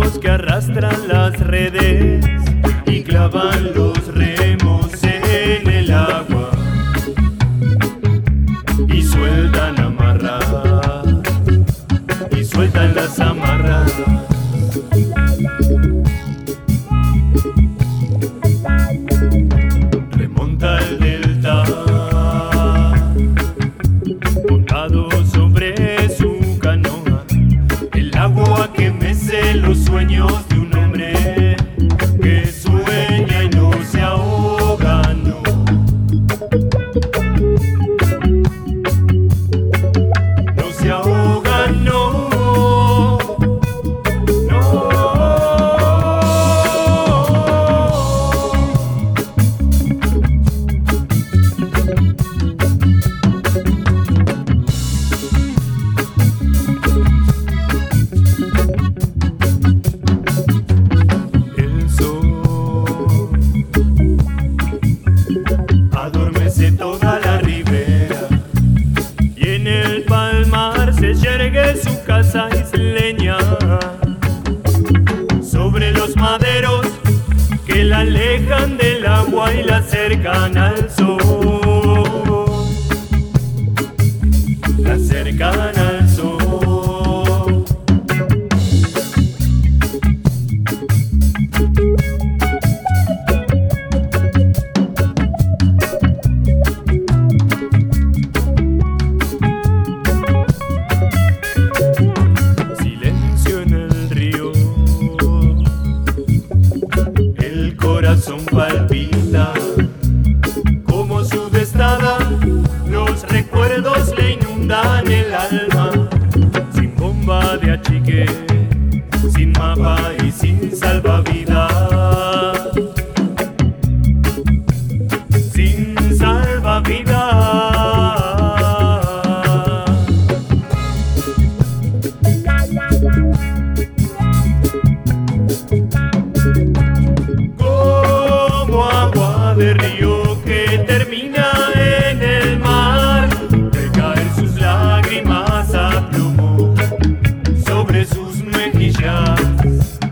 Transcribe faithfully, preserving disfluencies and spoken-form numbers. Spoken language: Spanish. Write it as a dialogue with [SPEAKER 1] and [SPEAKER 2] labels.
[SPEAKER 1] los que arrastran las redes y clavan los remos en el agua y sueltan amarras y sueltan las amarras. Remonta el delta montado sobre su canoa, el agua que mece los sueños de un hombre que sueña y no se ahoga, no. No se ahoga, no. Adormece toda la ribera y en el palmar se yergue su casa isleña sobre los maderos que la alejan del agua y la acercan al sol, la acercan al sol. El corazón palpita como su destada, los recuerdos le inundan el alma. Sin bomba de achique, sin mapa y sin salvavidas, sin salvavidas. De río que termina en el mar, de caer sus lágrimas a plomo sobre sus mejillas.